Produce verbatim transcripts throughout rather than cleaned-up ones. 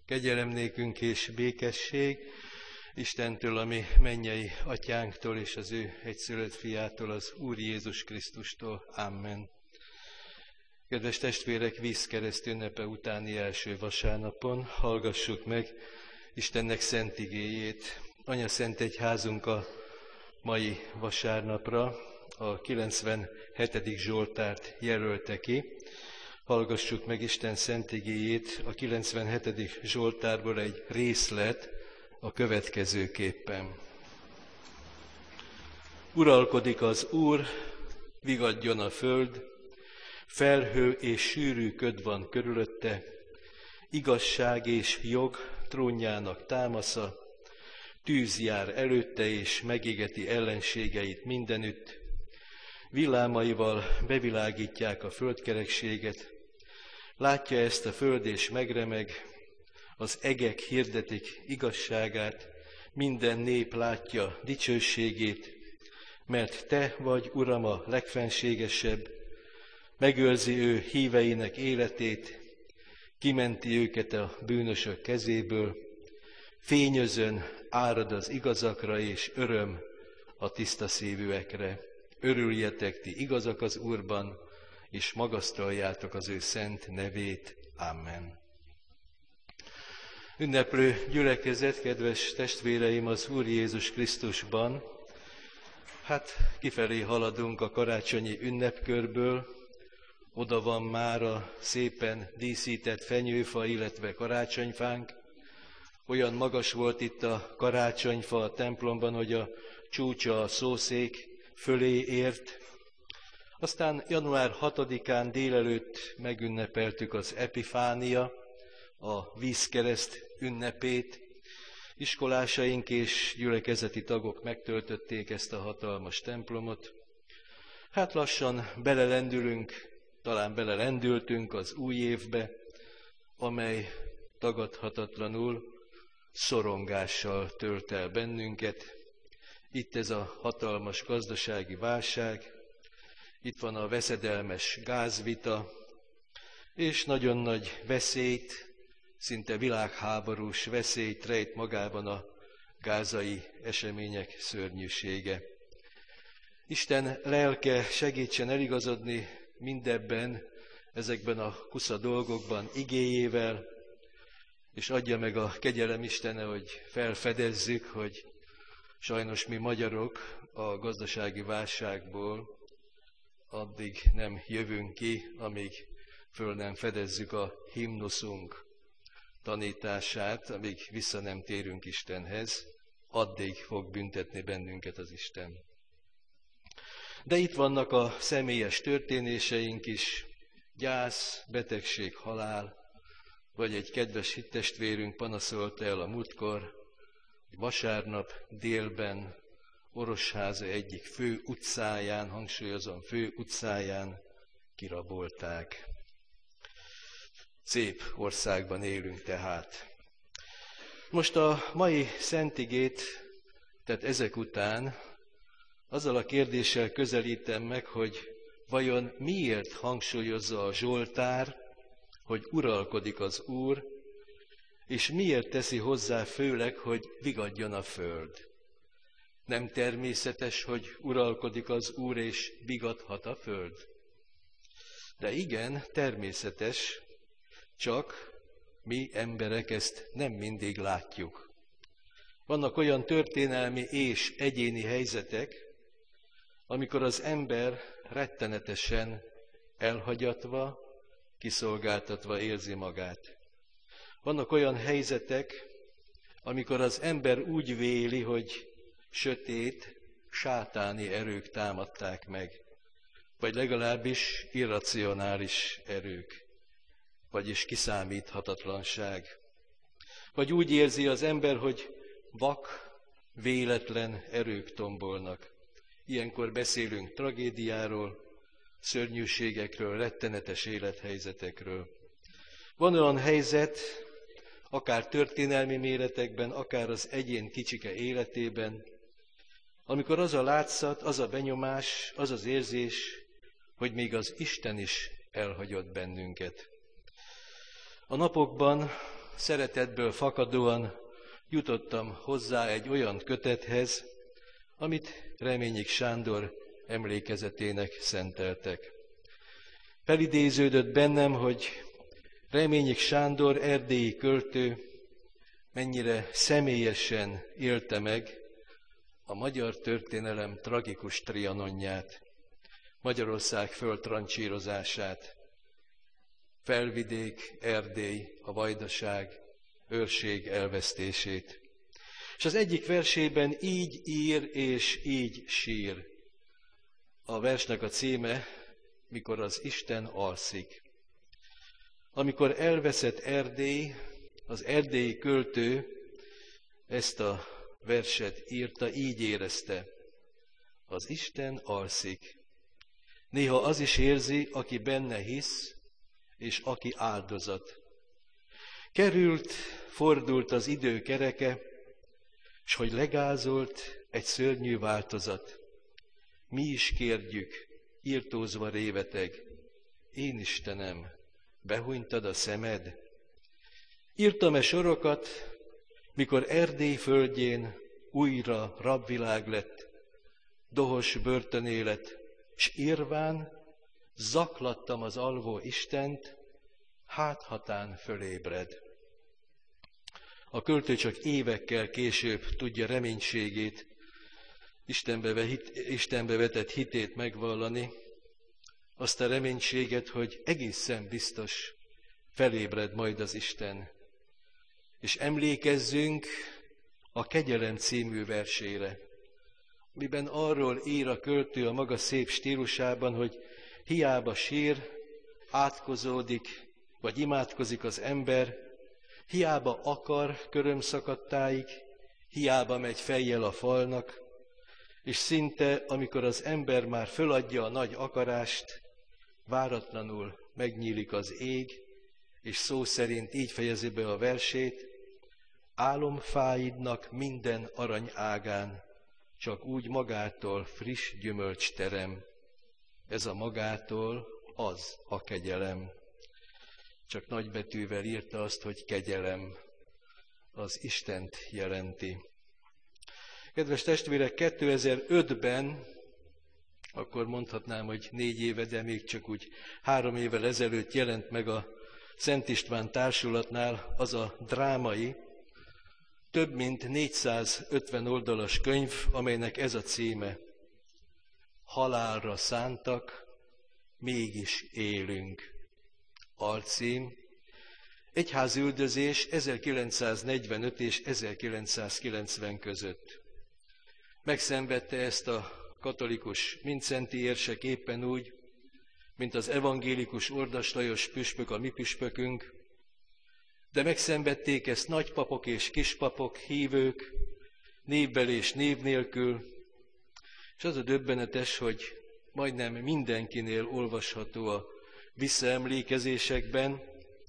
Kegyelem nékünk és békesség Istentől, ami mennyei atyánktól és az ő egyszülött fiától, az Úr Jézus Krisztustól. Amen. Kedves testvérek, vízkereszt ünnepe utáni első vasárnapon hallgassuk meg Istennek szent igéjét. Anya Szent Egyházunk a mai vasárnapra a kilencvenhetedik Zsoltárt jelölte ki. Hallgassuk meg Isten szent igéjét, a kilencvenhetedik Zsoltárból egy részlet a következőképpen. Uralkodik az Úr, vigadjon a föld, felhő és sűrű köd van körülötte, igazság és jog trónjának támasza, tűz jár előtte és megégeti ellenségeit mindenütt, villámaival bevilágítják a földkerekséget, látja ezt a föld és megremeg, az egek hirdetik igazságát, minden nép látja dicsőségét, mert te vagy, Uram, a legfenségesebb, megőrzi ő híveinek életét, kimenti őket a bűnösök kezéből, fényözön árad az igazakra, és öröm a tiszta szívűekre. Örüljetek ti igazak az Úrban, és magasztaljátok az ő szent nevét. Amen. Ünneplő gyülekezet, kedves testvéreim, az Úr Jézus Krisztusban, hát kifelé haladunk a karácsonyi ünnepkörből, oda van már a szépen díszített fenyőfa, illetve karácsonyfánk. Olyan magas volt itt a karácsonyfa a templomban, hogy a csúcsa a szószék fölé ért. Aztán január hatodikán délelőtt megünnepeltük az Epifánia, a vízkereszt ünnepét. Iskolásaink és gyülekezeti tagok megtöltötték ezt a hatalmas templomot. Hát lassan belelendülünk, talán belelendültünk az új évbe, amely tagadhatatlanul szorongással tölt el bennünket. Itt ez a hatalmas gazdasági válság, itt van a veszedelmes gázvita, és nagyon nagy veszélyt, szinte világháborús veszélyt rejt magában a gázai események szörnyűsége. Isten lelke segítsen eligazodni mindebben, ezekben a kusza dolgokban igéjével, és adja meg a kegyelem Istene, hogy felfedezzük, hogy sajnos mi magyarok a gazdasági válságból addig nem jövünk ki, amíg föl nem fedezzük a himnuszunk tanítását, amíg vissza nem térünk Istenhez, addig fog büntetni bennünket az Isten. De itt vannak a személyes történéseink is, gyász, betegség, halál, vagy egy kedves hittestvérünk panaszolta el a múltkor, hogy vasárnap délben Orosháza egyik fő utcáján, hangsúlyozom, fő utcáján kirabolták. Szép országban élünk tehát. Most a mai szentigét, tehát ezek után azzal a kérdéssel közelítem meg, hogy vajon miért hangsúlyozza a Zsoltár, hogy uralkodik az Úr, és miért teszi hozzá főleg, hogy vigadjon a föld. Nem természetes, hogy uralkodik az Úr, és vigadhat a föld? De igen, természetes, csak mi emberek ezt nem mindig látjuk. Vannak olyan történelmi és egyéni helyzetek, amikor az ember rettenetesen elhagyatva, kiszolgáltatva érzi magát. Vannak olyan helyzetek, amikor az ember úgy véli, hogy sötét, sátáni erők támadták meg, vagy legalábbis irracionális erők, vagyis kiszámíthatatlanság. Vagy úgy érzi az ember, hogy vak, véletlen erők tombolnak. Ilyenkor beszélünk tragédiáról, szörnyűségekről, rettenetes élethelyzetekről. Van olyan helyzet, akár történelmi méretekben, akár az egyén kicsike életében, amikor az a látszat, az a benyomás, az az érzés, hogy még az Isten is elhagyott bennünket. A napokban szeretetből fakadóan jutottam hozzá egy olyan kötethez, amit Reményik Sándor emlékezetének szenteltek. Felidéződött bennem, hogy Reményik Sándor erdélyi költő mennyire személyesen élte meg a magyar történelem tragikus trianonját, Magyarország földtrancsírozását, Felvidék, Erdély, a Vajdaság, őrség elvesztését. És az egyik versében így ír és így sír. A versnek a címe, Mikor az Isten alszik. Amikor elveszett Erdély, az erdélyi költő ezt a verset írta, így érezte. Az Isten alszik. Néha az is érzi, aki benne hisz, és aki áldozat. Került, fordult az idő kereke, s hogy legázolt egy szörnyű változat. Mi is kérdjük, írtózva réveteg, én Istenem, behunytad a szemed? Írtam-e sorokat, mikor Erdély földjén újra rabvilág lett, dohos börtönélet, s írván zaklattam az alvó Istent, háthatán fölébred. A költő csak évekkel később tudja reménységét, Istenbe, hit, Istenbe vetett hitét megvallani, azt a reménységet, hogy egészen biztos felébred majd az Isten. És emlékezzünk a Kegyelem című versére, miben arról ír a költő a maga szép stílusában, hogy hiába sír, átkozódik, vagy imádkozik az ember, hiába akar körömszakadtáig, hiába megy fejjel a falnak, és szinte, amikor az ember már föladja a nagy akarást, váratlanul megnyílik az ég, és szó szerint így fejezi be a versét, álomfáidnak minden arany ágán, csak úgy magától friss gyümölcs terem. Ez a magától az a kegyelem. Csak nagybetűvel írta azt, hogy kegyelem. Az Istent jelenti. Kedves testvérek, kétezer-ötben, akkor mondhatnám, hogy négy éve, de még csak úgy három évvel ezelőtt jelent meg a Szent István Társulatnál az a drámai, több mint négyszázötven oldalas könyv, amelynek ez a címe. Halálra szántak, mégis élünk. Alcím. Egyházüldözés ezerkilencszáznegyvenöt és ezerkilencszázkilencven között. Megszenvedte ezt a katolikus Mindszenty érsek éppen úgy, mint az evangélikus Ordas Lajos püspök, a mi püspökünk, de megszenvedték ezt nagypapok és kispapok, hívők, névbel és név nélkül, és az a döbbenetes, hogy majdnem mindenkinél olvasható a visszaemlékezésekben,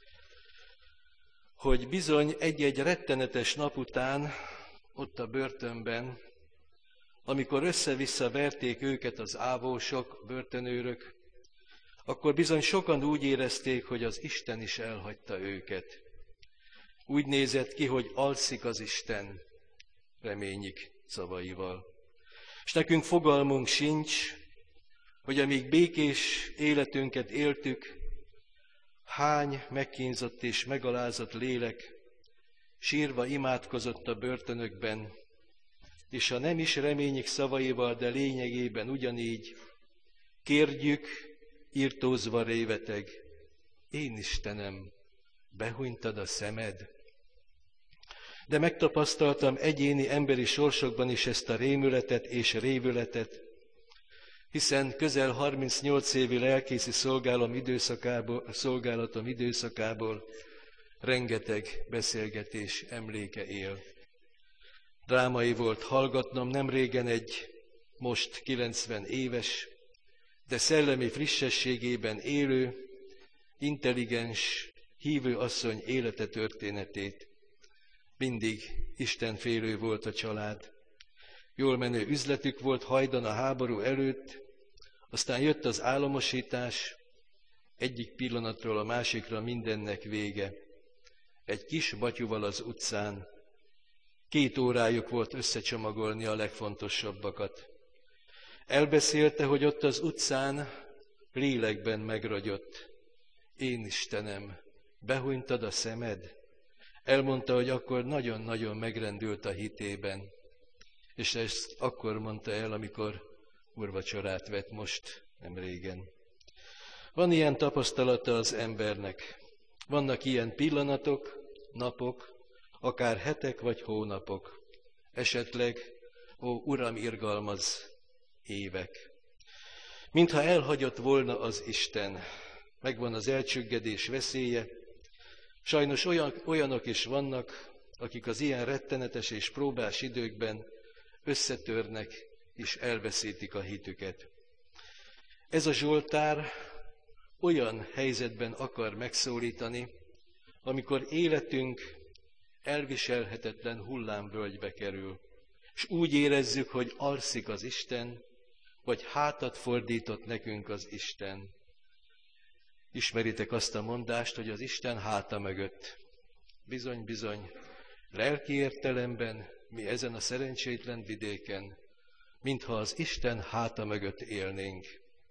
hogy bizony egy-egy rettenetes nap után, ott a börtönben, amikor össze-vissza verték őket az ávósok, börtönőrök, akkor bizony sokan úgy érezték, hogy az Isten is elhagyta őket. Úgy nézett ki, hogy alszik az Isten, Reményik szavaival. És nekünk fogalmunk sincs, hogy amíg békés életünket éltük, hány megkínzott és megalázott lélek sírva imádkozott a börtönökben, és ha nem is Reményik szavaival, de lényegében ugyanígy, kérdjük, írtózva réveteg, én Istenem, behunytad a szemed? De megtapasztaltam egyéni emberi sorsokban is ezt a rémületet és révületet, hiszen közel harmincnyolc évi lelkészi szolgálatom időszakából, szolgálatom időszakából rengeteg beszélgetés emléke él. Drámai volt hallgatnom nem régen egy most kilencven éves, de szellemi frissességében élő, intelligens, hívő asszony élete történetét. Mindig istenfélő volt a család. Jól menő üzletük volt hajdan a háború előtt, aztán jött az államosítás, egyik pillanatról a másikra mindennek vége. egy kis batyuval az utcán. Két órájuk volt összecsomagolni a legfontosabbakat. Elbeszélte, hogy ott az utcán lélekben megragyott. Én Istenem, behunytad a szemed? Elmondta, hogy akkor nagyon-nagyon megrendült a hitében. És ezt akkor mondta el, amikor úrvacsorát vett most, nem régen. Van ilyen tapasztalata az embernek. Vannak ilyen pillanatok, napok, akár hetek vagy hónapok. Esetleg, ó, Uram, irgalmaz, évek. Mintha elhagyott volna az Isten. Megvan az elcsüggedés veszélye. Sajnos olyan, olyanok is vannak, akik az ilyen rettenetes és próbás időkben összetörnek és elveszítik a hitüket. Ez a Zsoltár olyan helyzetben akar megszólítani, amikor életünk elviselhetetlen hullámvölgybe kerül, és úgy érezzük, hogy alszik az Isten, vagy hátat fordított nekünk az Isten. Ismeritek azt a mondást, hogy az Isten háta mögött. Bizony, bizony, lelki értelemben mi ezen a szerencsétlen vidéken, mintha az Isten háta mögött élnénk.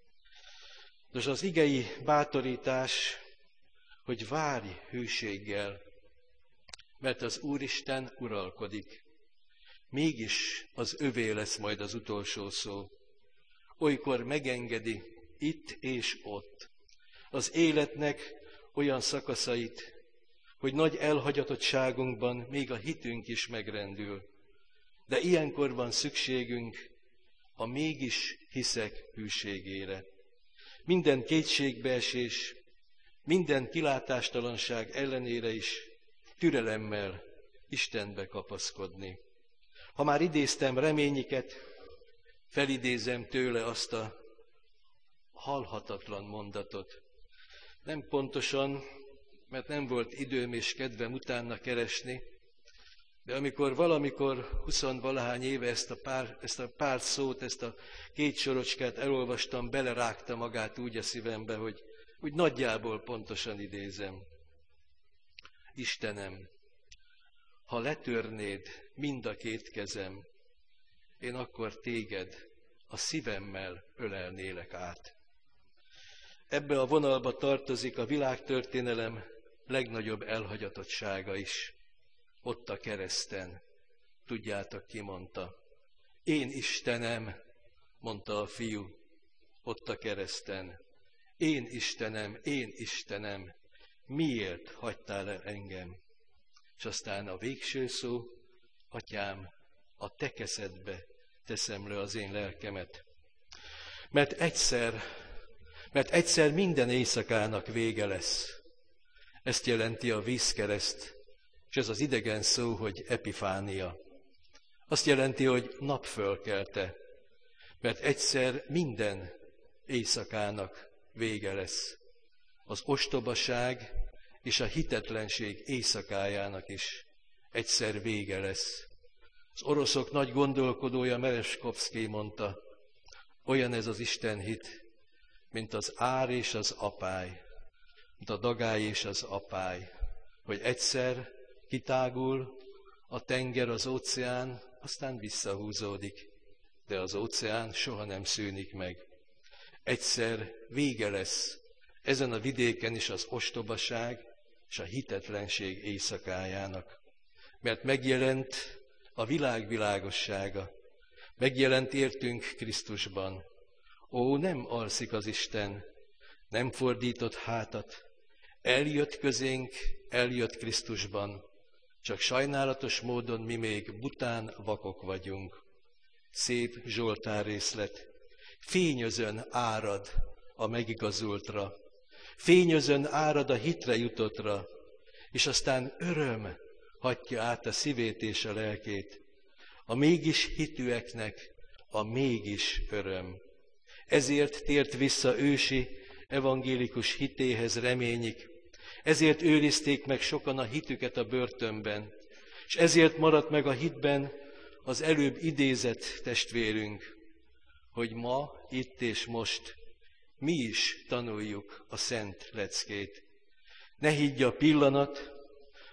Nos, az igei bátorítás, hogy várj hűséggel, mert az Úristen uralkodik. Mégis az övé lesz majd az utolsó szó. Olykor megengedi itt és ott az életnek olyan szakaszait, hogy nagy elhagyatottságunkban még a hitünk is megrendül. De ilyenkor van szükségünk a mégis hiszek hűségére. Minden kétségbeesés, minden kilátástalanság ellenére is türelemmel Istenbe kapaszkodni. Ha már idéztem reményiket, felidézem tőle azt a halhatatlan mondatot. Nem pontosan, mert nem volt időm és kedvem utána keresni, de amikor valamikor huszonvalahány éve ezt a, pár, ezt a pár szót, ezt a két sorocskát elolvastam, belerágta magát úgy a szívembe, hogy úgy nagyjából pontosan idézem. Istenem, ha letörnéd mind a két kezem, én akkor téged a szívemmel ölelnélek át. Ebbe a vonalba tartozik a világtörténelem legnagyobb elhagyatottsága is. Ott a kereszten, tudjátok, ki mondta. Én Istenem, mondta a fiú, ott a kereszten. Én Istenem, én Istenem, miért hagytál el engem? És aztán a végső szó, Atyám, a te kezedbe teszem le az én lelkemet. Mert egyszer, mert egyszer minden éjszakának vége lesz. Ezt jelenti a vízkereszt, és ez az idegen szó, hogy epifánia. Azt jelenti, hogy napfölkelte, mert egyszer minden éjszakának vége lesz. Az ostobaság és a hitetlenség éjszakájának is egyszer vége lesz. Az oroszok nagy gondolkodója Merezskovszkij mondta, olyan ez az Isten hit, mint az ár és az apály, mint a dagály és az apály, hogy egyszer kitágul a tenger, az óceán, aztán visszahúzódik, de az óceán soha nem szűnik meg. Egyszer vége lesz ezen a vidéken is az ostobaság és a hitetlenség éjszakájának, mert megjelent a világ világossága, megjelent értünk Krisztusban. Ó, nem alszik az Isten, nem fordított hátat, eljött közénk, eljött Krisztusban, csak sajnálatos módon mi még bután vakok vagyunk. Szép Zsoltár részlet. Fényözön árad a megigazultra, fényözön árad a hitre jutottra, és aztán öröm hatja át a szívét és a lelkét. A mégis hitűeknek a mégis öröm. Ezért tért vissza ősi, evangélikus hitéhez reményik, ezért őrizték meg sokan a hitüket a börtönben, és ezért maradt meg a hitben az előbb idézett testvérünk, hogy ma, itt és most mi is tanuljuk a szent leckét. Ne higgy a pillanat,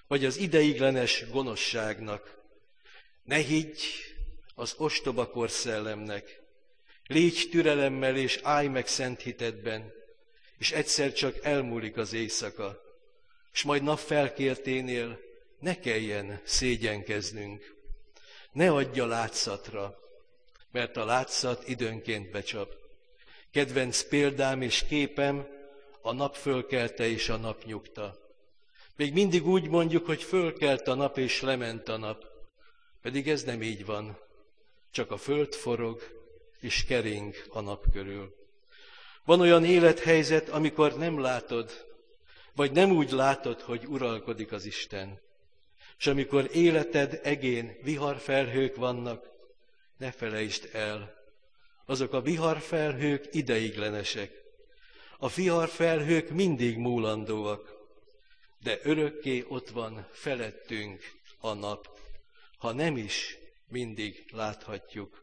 vagy az ideiglenes gonoszságnak. Ne higgy az ostoba korszellemnek. Légy türelemmel és állj meg szent hitedben, és egyszer csak elmúlik az éjszaka, és majd napfelkérténél ne kelljen szégyenkeznünk. Ne adja látszatra, mert a látszat időnként becsap. Kedvenc példám és képem a nap fölkelte és a nap nyugta. Még mindig úgy mondjuk, hogy fölkelt a nap és lement a nap, pedig ez nem így van, csak a föld forog és kering a nap körül. Van olyan élethelyzet, amikor nem látod, vagy nem úgy látod, hogy uralkodik az Isten. És amikor életed egén viharfelhők vannak, ne felejtsd el, azok a viharfelhők ideiglenesek. A viharfelhők mindig múlandóak, de örökké ott van felettünk a nap, ha nem is mindig láthatjuk.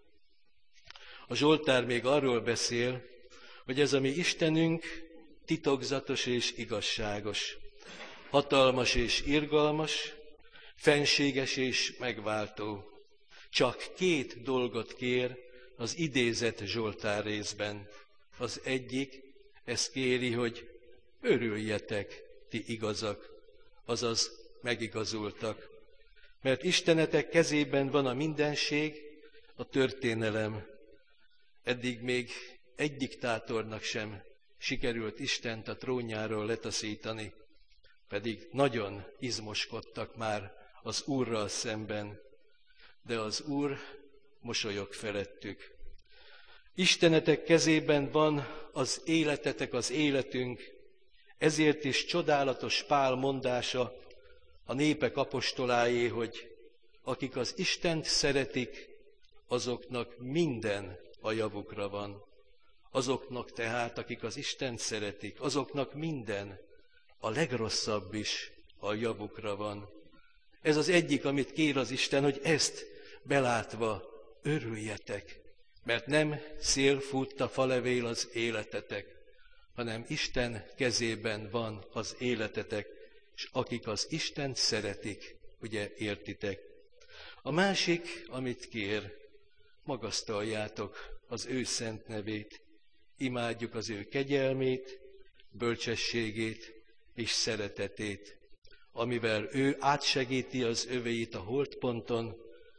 A Zsoltár még arról beszél, hogy ez a mi Istenünk titokzatos és igazságos, hatalmas és irgalmas, fenséges és megváltó. Csak két dolgot kér az idézett Zsoltár részben. Az egyik, ezt kéri, hogy örüljetek, ti igazak, azaz megigazultak. Mert Istenetek kezében van a mindenség, a történelem. Eddig még egy diktátornak sem sikerült Istent a trónjáról letaszítani, pedig nagyon izmoskodtak már az Úrral szemben, de az Úr mosolyog felettük. Istenetek kezében van az életetek, az életünk, ezért is csodálatos Pál mondása a népek apostoláé, hogy akik az Istent szeretik, azoknak minden a javukra van. Azoknak tehát, akik az Istent szeretik, azoknak minden, a legrosszabb is a javukra van. Ez az egyik, amit kér az Isten, hogy ezt belátva örüljetek, mert nem szél fut a falevél az életetek, hanem Isten kezében van az életetek, és akik az Istent szeretik, ugye értitek. A másik, amit kér, magasztaljátok az ő szent nevét, imádjuk az ő kegyelmét, bölcsességét és szeretetét, amivel ő átsegíti az övéit a holtponton,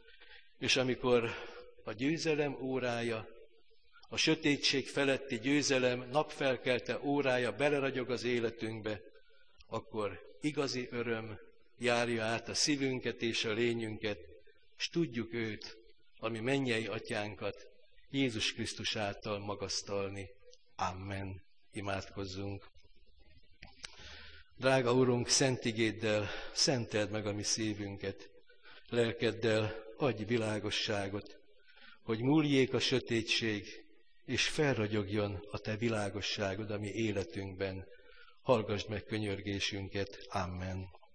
és amikor a győzelem órája, a sötétség feletti győzelem napfelkelte órája beleragyog az életünkbe, akkor igazi öröm járja át a szívünket és a lényünket, és tudjuk őt, ami mennyei atyánkat, Jézus Krisztus által magasztalni. Amen. Imádkozzunk. Drága Urunk, szent igéddel szenteld meg a mi szívünket, lelkeddel adj világosságot, hogy múljék a sötétség, és felragyogjon a te világosságod a mi életünkben. Hallgasd meg könyörgésünket. Amen.